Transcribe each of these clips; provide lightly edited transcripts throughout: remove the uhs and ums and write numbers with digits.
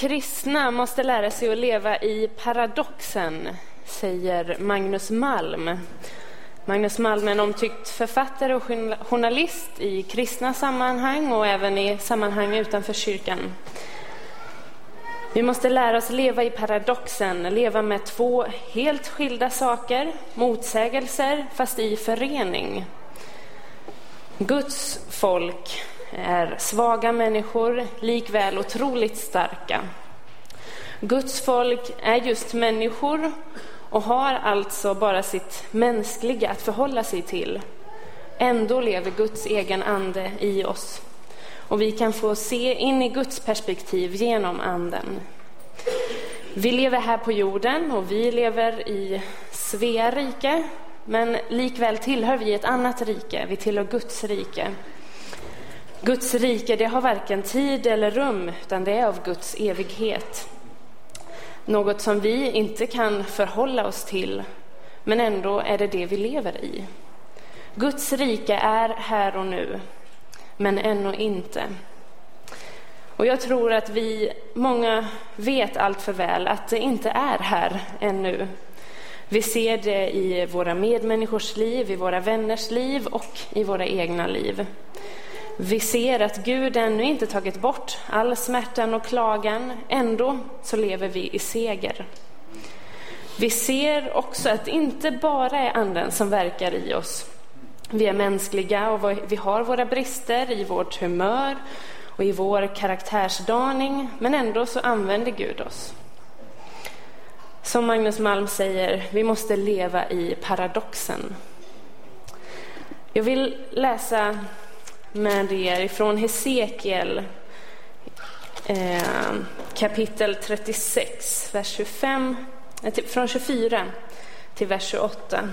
kristna måste lära sig att leva i paradoxen, säger Magnus Malm. Magnus Malm är en omtyckt författare och journalist i kristna sammanhang och även i sammanhang utanför kyrkan. Vi måste lära oss leva i paradoxen, leva med två helt skilda saker, motsägelser fast i förening. Guds folk är svaga människor, likväl otroligt starka. Guds folk är just människor och har alltså bara sitt mänskliga att förhålla sig till. Ändå lever Guds egen ande i oss. Och vi kan få se in i Guds perspektiv genom anden. Vi lever här på jorden och vi lever i Svea rike. Men likväl tillhör vi ett annat rike. Vi tillhör Guds rike. Guds rike, det har varken tid eller rum, utan det är av Guds evighet. Något som vi inte kan förhålla oss till, men ändå är det vi lever i. Guds rike är här och nu, men ännu inte. Och jag tror att många vet allt för väl att det inte är här ännu. Vi ser det i våra medmänniskors liv, i våra vänners liv och i våra egna liv. Vi ser att Gud ännu inte tagit bort all smärtan och klagan, ändå så lever vi i seger. Vi ser också att det inte bara är anden som verkar i oss. Vi är mänskliga och vi har våra brister i vårt humör och i vår karaktärsdaning, men ändå så använder Gud oss. Som Magnus Malm säger, vi måste leva i paradoxen. Jag vill läsa med er ifrån Hesekiel kapitel 36, vers 25, från 24 till vers 28.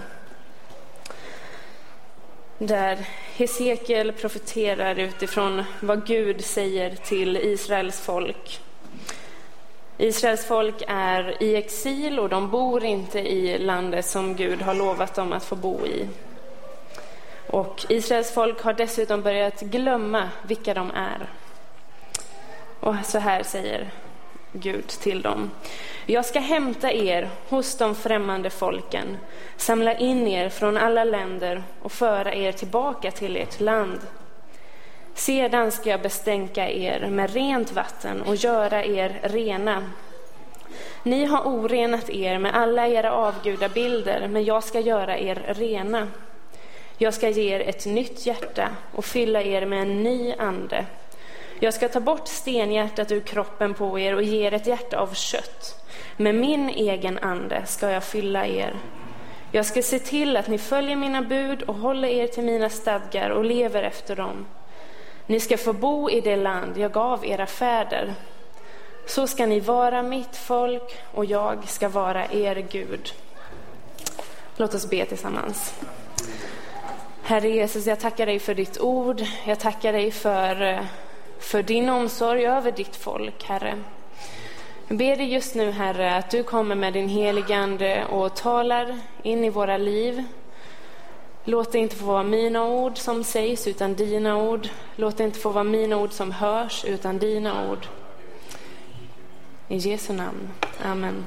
Där Hesekiel profeterar utifrån vad Gud säger till Israels folk. Israels folk är i exil och de bor inte i landet som Gud har lovat dem att få bo i. Och Israels folk har dessutom börjat glömma vilka de är. Och så här säger Gud till dem: jag ska hämta er hos de främmande folken, samla in er från alla länder och föra er tillbaka till ert land. Sedan ska jag bestänka er med rent vatten och göra er rena. Ni har orenat er med alla era avgudabilder, men jag ska göra er rena. Jag ska ge er ett nytt hjärta och fylla er med en ny ande. Jag ska ta bort stenhjärtat ur kroppen på er och ge er ett hjärta av kött. Med min egen ande ska jag fylla er. Jag ska se till att ni följer mina bud och håller er till mina stadgar och lever efter dem. Ni ska få bo i det land jag gav era fäder. Så ska ni vara mitt folk och jag ska vara er Gud. Låt oss be tillsammans. Herre Jesus, jag tackar dig för ditt ord. Jag tackar dig för din omsorg över ditt folk, Herre. Jag ber dig just nu, Herre, att du kommer med din helige ande och talar in i våra liv. Låt det inte få vara mina ord som sägs utan dina ord. Låt det inte få vara mina ord som hörs utan dina ord. I Jesu namn. Amen.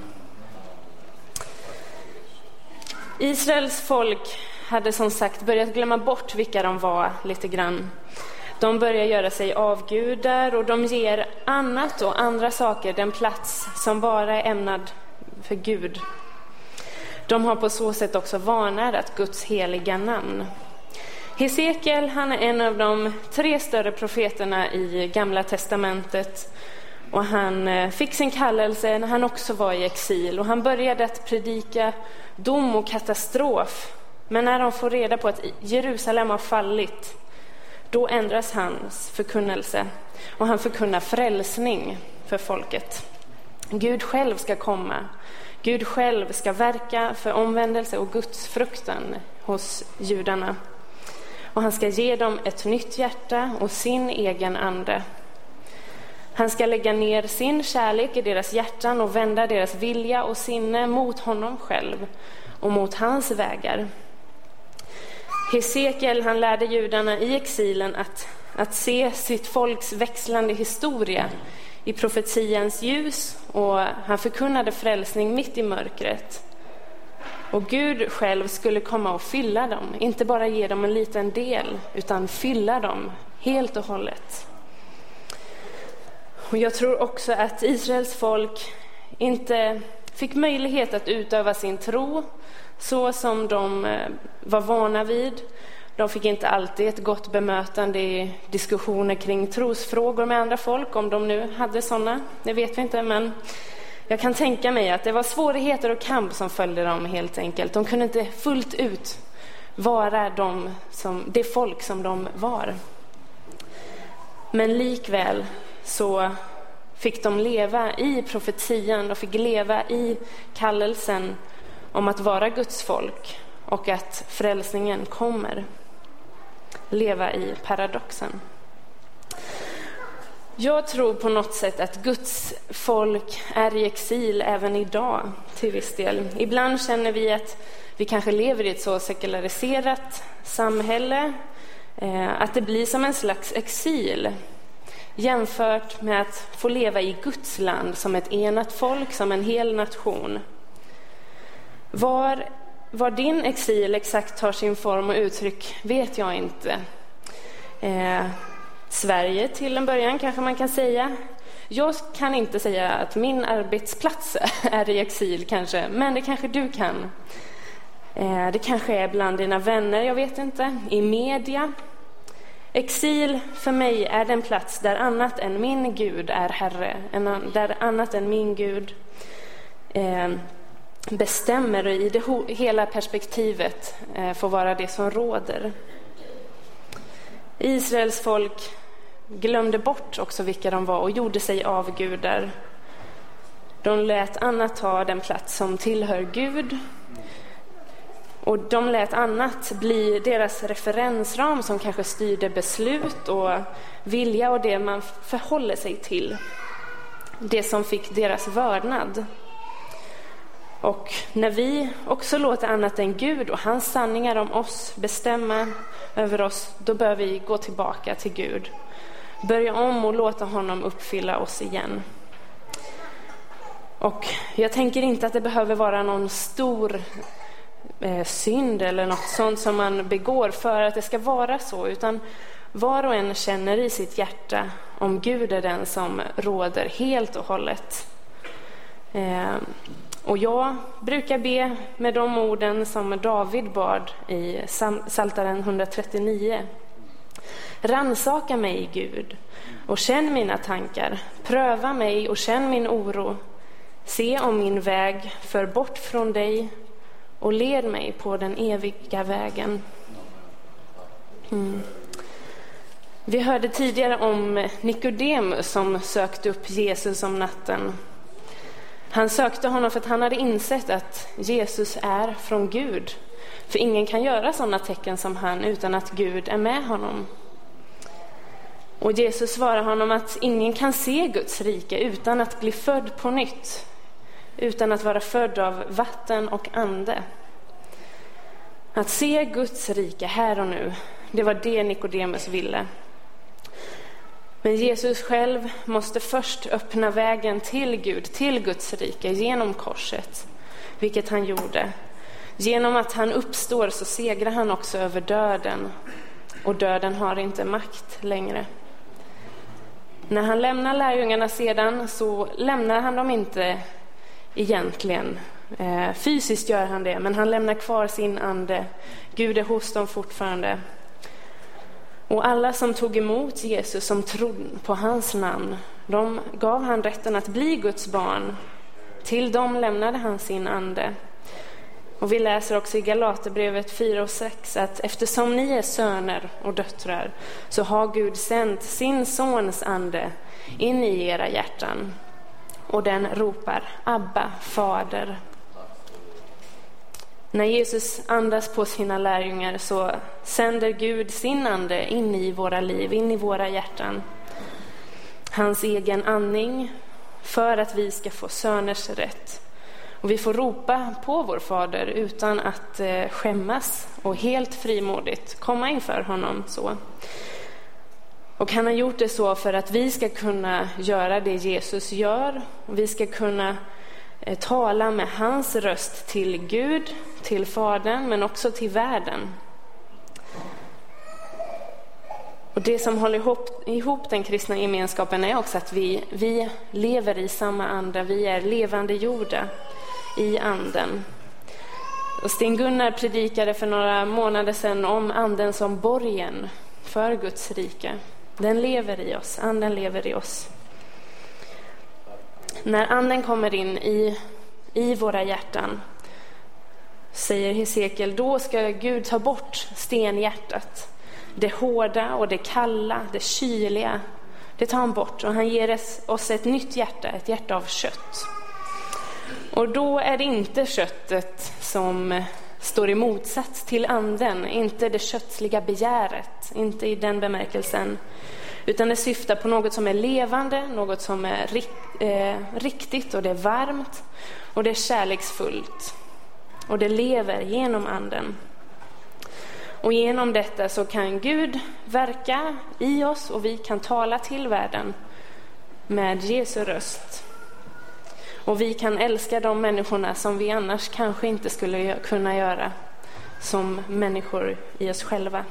Israels folk hade som sagt börjat glömma bort vilka de var lite grann. De börjar göra sig avgudar och de ger annat och andra saker den plats som bara är ämnad för Gud. De har på så sätt också vanärat Guds heliga namn. Hesekiel, han är en av de 3 större profeterna i Gamla testamentet. Och han fick sin kallelse när han också var i exil. Och han började att predika dom och katastrof. Men när de får reda på att Jerusalem har fallit, då ändras hans förkunnelse. Och han förkunnar frälsning för folket. Gud själv ska komma. Gud själv ska verka för omvändelse och Guds fruktan hos judarna. Och han ska ge dem ett nytt hjärta och sin egen ande. Han ska lägga ner sin kärlek i deras hjärtan och vända deras vilja och sinne mot honom själv och mot hans vägar. Hesekiel, han lärde judarna i exilen att att se sitt folks växlande historia i profetians ljus, och han förkunnade frälsning mitt i mörkret. Och Gud själv skulle komma och fylla dem, inte bara ge dem en liten del, utan fylla dem helt och hållet. Och jag tror också att Israels folk inte fick möjlighet att utöva sin tro så som de var vana vid. De fick inte alltid ett gott bemötande i diskussioner kring trosfrågor med andra folk, om de nu hade sådana. Det vet vi inte, men jag kan tänka mig att det var svårigheter och kamp som följde dem helt enkelt. De kunde inte fullt ut vara det folk som de var. Men likväl så fick de leva i profetian, de fick leva i kallelsen om att vara Guds folk och att frälsningen kommer. Leva i paradoxen. Jag tror på något sätt att Guds folk är i exil även idag till viss del. Ibland känner vi att vi kanske lever i ett så sekulariserat samhälle att det blir som en slags exil jämfört med att få leva i Guds land som ett enat folk, som en hel nation. Var din exil exakt tar sin form och uttryck vet jag inte. Sverige till en början kanske man kan säga. Jag kan inte säga att min arbetsplats är i exil kanske, men det kanske du kan. Det kanske är bland dina vänner, jag vet inte. I media. Exil för mig är den plats där annat än min Gud är Herre. Där annat än min Gud bestämmer, och i det hela perspektivet får vara det som råder. Israels folk glömde bort också vilka de var och gjorde sig avgudar. De lät annat ta den plats som tillhör Gud. Och de lät annat bli deras referensram som kanske styrde beslut och vilja och det man förhåller sig till. Det som fick deras vördnad. Och när vi också låter annat än Gud och hans sanningar om oss bestämma över oss, då bör vi gå tillbaka till Gud. Börja om och låta honom uppfylla oss igen. Och jag tänker inte att det behöver vara någon stor synd eller något sånt som man begår för att det ska vara så, utan var och en känner i sitt hjärta om Gud är den som råder helt och hållet. Och jag brukar be med de orden som David bad i Psaltaren 139. Ransaka mig, Gud, och känn mina tankar. Pröva mig och känn min oro. Se om min väg för bort från dig och led mig på den eviga vägen. Vi hörde tidigare om Nikodemus som sökte upp Jesus om natten. Han sökte honom för att han hade insett att Jesus är från Gud. För ingen kan göra sådana tecken som han utan att Gud är med honom. Och Jesus svarar honom att ingen kan se Guds rike utan att bli född på nytt. Utan att vara född av vatten och ande. Att se Guds rike här och nu, det var det Nikodemus ville. Men Jesus själv måste först öppna vägen till Gud, till Guds rike genom korset, vilket han gjorde. Genom att han uppstår så segrar han också över döden, och döden har inte makt längre. När han lämnar lärjungarna sedan så lämnar han dem inte egentligen. Fysiskt gör han det, men han lämnar kvar sin ande. Gud är hos dem fortfarande. Och alla som tog emot Jesus, som trodde på hans namn, de gav han rätten att bli Guds barn. Till dem lämnade han sin ande. Och vi läser också i Galaterbrevet 4 och 6 att eftersom ni är söner och döttrar så har Gud sänt sin sons ande in i era hjärtan. Och den ropar Abba, Fader. När Jesus andas på sina lärjungar så sänder Gud sin ande in i våra liv, in i våra hjärtan. Hans egen andning för att vi ska få söners rätt. Och vi får ropa på vår fader utan att skämmas och helt frimodigt komma inför honom så. Och han har gjort det så för att vi ska kunna göra det Jesus gör. Vi ska kunna tala med hans röst till Gud, till Fadern, men också till världen. Och det som håller ihop den kristna gemenskapen är också att vi lever i samma ande. Vi är levande jorda i anden. Och Sten-Gunnar predikade för några månader sedan om anden som borgen för Guds rike. Den lever i oss, anden lever i oss. När anden kommer in i våra hjärtan, säger Hesekiel, då ska Gud ta bort stenhjärtat. Det hårda och det kalla, det kyliga, det tar han bort. Och han ger oss ett nytt hjärta, ett hjärta av kött. Och då är det inte köttet som står i motsats till anden, inte det kötsliga begäret, inte i den bemärkelsen. Utan det syftar på något som är levande, något som är riktigt, och det är varmt och det är kärleksfullt. Och det lever genom anden. Och genom detta så kan Gud verka i oss och vi kan tala till världen med Jesu röst. Och vi kan älska de människorna som vi annars kanske inte skulle kunna göra som människor i oss själva.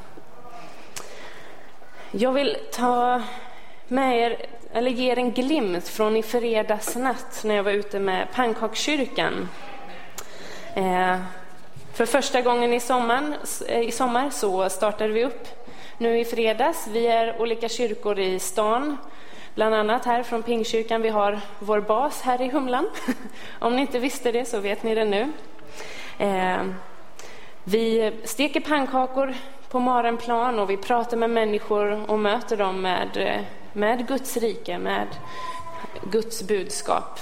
Jag vill ta med er, eller ge er en glimt från i fredags natt när jag var ute med Pannkakskyrkan. För första gången i sommar så startade vi upp nu i fredags. Vi är olika kyrkor i stan. Bland annat här från Pingstkyrkan. Vi har vår bas här i Humlan. Om ni inte visste det så vet ni det nu. Vi steker pannkakor på Marenplan och vi pratar med människor och möter dem med Guds rike, med Guds budskap.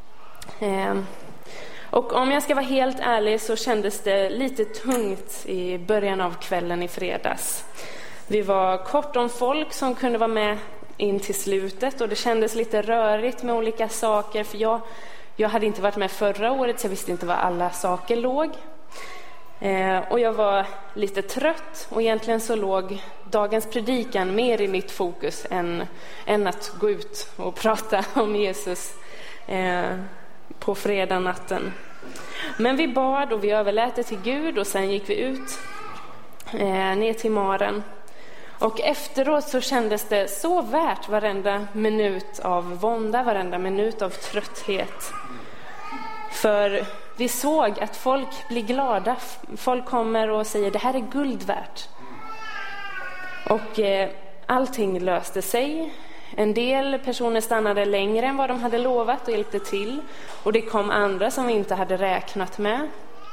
Och om jag ska vara helt ärlig så kändes det lite tungt i början av kvällen i fredags. Vi var kort om folk som kunde vara med in till slutet och det kändes lite rörigt med olika saker. För jag hade inte varit med förra året så jag visste inte var alla saker låg. Och jag var lite trött och egentligen så låg dagens predikan mer i mitt fokus än att gå ut och prata om Jesus på fredag natten. Men vi bad och vi överlät det till Gud och sen gick vi ut ner till Maren. Och efteråt så kändes det så värt varenda minut av vånda, varenda minut av trötthet. För vi såg att folk blir glada. Folk kommer och säger det här är guld värt. Och allting löste sig. En del personer stannade längre än vad de hade lovat och hjälpte till. Och det kom andra som vi inte hade räknat med.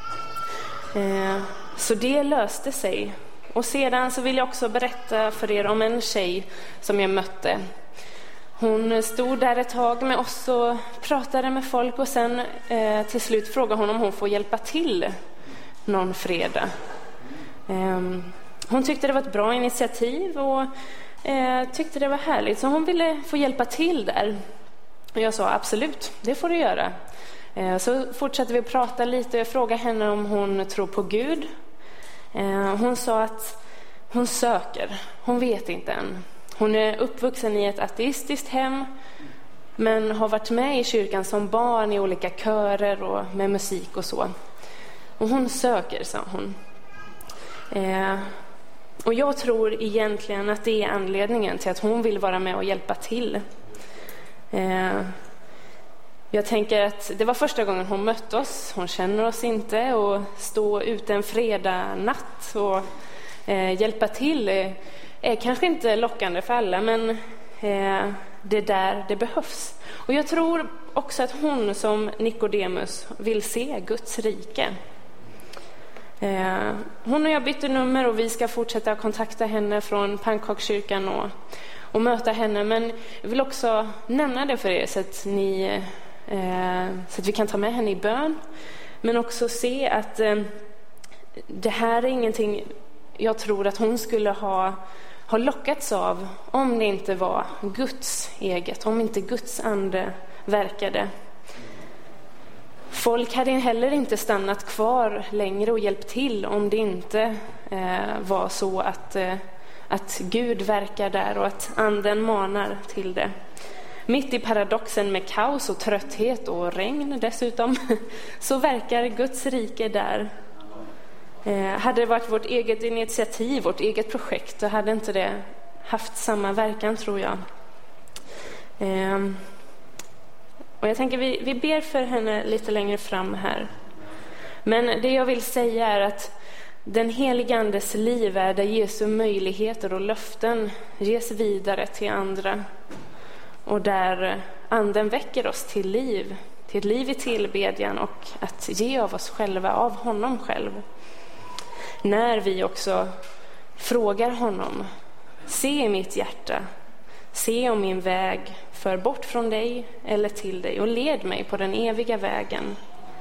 Så det löste sig. Och sedan så vill jag också berätta för er om en tjej som jag mötte. Hon stod där ett tag med oss och pratade med folk. Och sen till slut frågade hon om hon får hjälpa till någon fredag. Hon tyckte det var ett bra initiativ och tyckte det var härligt. Så hon ville få hjälpa till där. Och jag sa absolut, det får du göra. Så fortsatte vi att prata lite och jag frågade henne om hon tror på Gud. Hon sa att hon söker. Hon vet inte än. Hon är uppvuxen i ett ateistiskt hem. Men har varit med i kyrkan som barn i olika körer och med musik och så. Och hon söker, sa hon. Och jag tror egentligen att det är anledningen till att hon vill vara med och hjälpa till. Jag tänker att det var första gången hon mötte oss. Hon känner oss inte och stå ute en fredag natt och hjälpa till är kanske inte lockande för alla, men det där det behövs. Och jag tror också att hon som Nikodemus vill se Guds rike. Hon och jag bytte nummer och vi ska fortsätta kontakta henne från Pannkakskyrkan och möta henne. Men jag vill också nämna det för er så att vi kan ta med henne i bön. Men också se att det här är ingenting jag tror att hon skulle ha lockats av om det inte var Guds eget, om inte Guds ande verkade. Folk hade heller inte stannat kvar längre och hjälpt till om det inte var så att Gud verkar där och att anden manar till det. Mitt i paradoxen med kaos och trötthet och regn dessutom, så verkar Guds rike där. Hade det varit vårt eget initiativ, vårt eget projekt, då hade inte det haft samma verkan, tror jag. Och jag tänker vi ber för henne lite längre fram här. Men det jag vill säga är att den heliga andes liv är där Jesu möjligheter och löften ges vidare till andra. Och där anden väcker oss till ett liv i tillbedjan och att ge av oss själva, av honom själv. När vi också frågar honom, se i mitt hjärta, se om min väg för bort från dig eller till dig och led mig på den eviga vägen.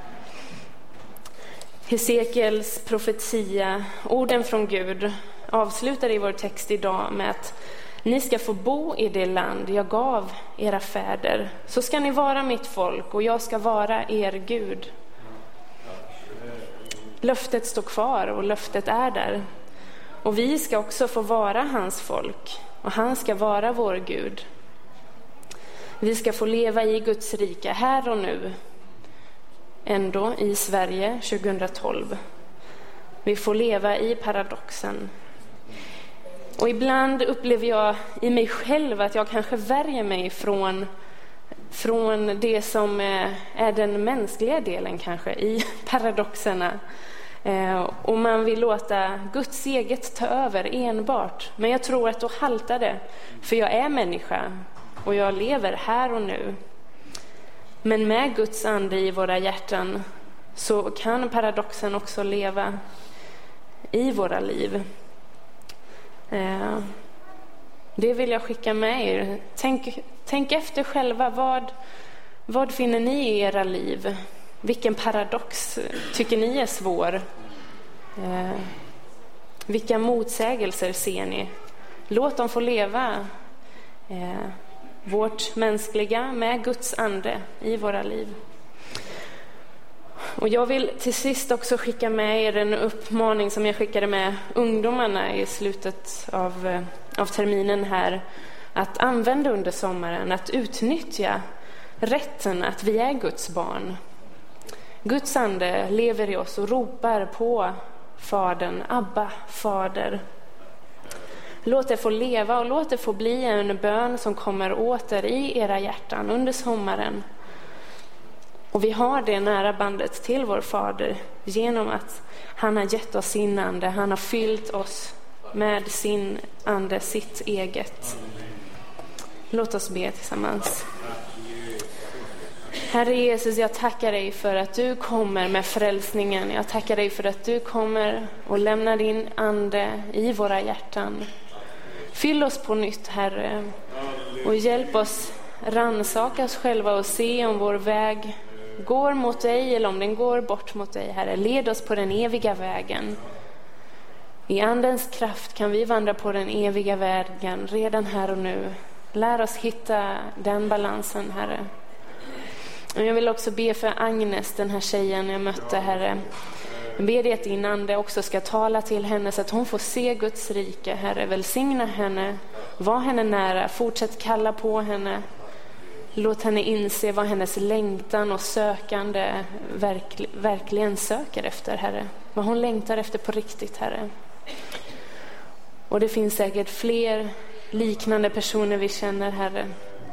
Hesekiels profetia, orden från Gud, avslutar i vår text idag med att ni ska få bo i det land jag gav era fäder. Så ska ni vara mitt folk och jag ska vara er Gud. Löftet står kvar och löftet är där. Och vi ska också få vara hans folk och han ska vara vår Gud. Vi ska få leva i Guds rike här och nu. Ändå i Sverige 2012. Vi får leva i paradoxen. Och ibland upplever jag i mig själv att jag kanske värjer mig från det som är den mänskliga delen kanske i paradoxerna. Och man vill låta Guds eget ta över enbart. Men jag tror att då haltar det. För jag är människa och jag lever här och nu. Men med Guds ande i våra hjärtan så kan paradoxen också leva i våra liv. Det vill jag skicka med er. Tänk efter själva. Vad finner ni i era liv? Vilken paradox tycker ni är svår? Vilka motsägelser ser ni? Låt dem få leva vårt mänskliga med Guds ande i våra liv. Och jag vill till sist också skicka med er en uppmaning som jag skickade med ungdomarna i slutet av terminen här. Att använda under sommaren, att utnyttja rätten att vi är Guds barn. Guds ande lever i oss och ropar på Fadern, Abba, Fader. Låt det få leva och låt det få bli en bön som kommer åter i era hjärtan under sommaren. Och vi har det nära bandet till vår Fader genom att han har gett oss sin ande. Han har fyllt oss med sin ande, sitt eget. Låt oss be tillsammans. Herre Jesus, jag tackar dig för att du kommer med frälsningen. Jag tackar dig för att du kommer och lämnar din ande i våra hjärtan. Fyll oss på nytt, Herre, och hjälp oss rannsaka oss själva och se om vår väg går mot dig eller om den går bort mot dig, Herre. Led oss på den eviga vägen. I andens kraft kan vi vandra på den eviga vägen redan här och nu. Lär oss hitta den balansen, Herre. Och jag vill också be för Agnes, den här tjejen jag mötte, Herre. Jag ber dig att din ande också ska tala till henne så att hon får se Guds rike, Herre. Välsigna henne, var henne nära, fortsätt kalla på henne. Låt henne inse vad hennes längtan och sökande verkligen söker efter, Herre. Vad hon längtar efter på riktigt, Herre. Och det finns säkert fler liknande personer vi känner, Herre.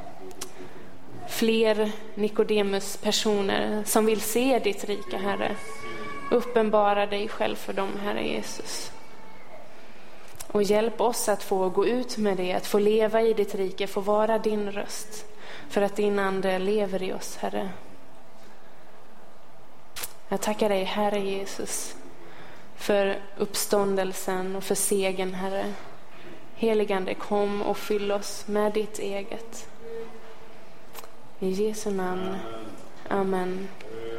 Fler Nikodemus personer som vill se ditt rike, Herre. Uppenbara dig själv för dem, Herre Jesus. Och hjälp oss att få gå ut med det, att få leva i ditt rike, få vara din röst. För att din ande lever i oss, Herre. Jag tackar dig, Herre Jesus, för uppståndelsen och för segern, Herre. Heligande, kom och fyll oss med ditt eget. I Jesu namn. Amen.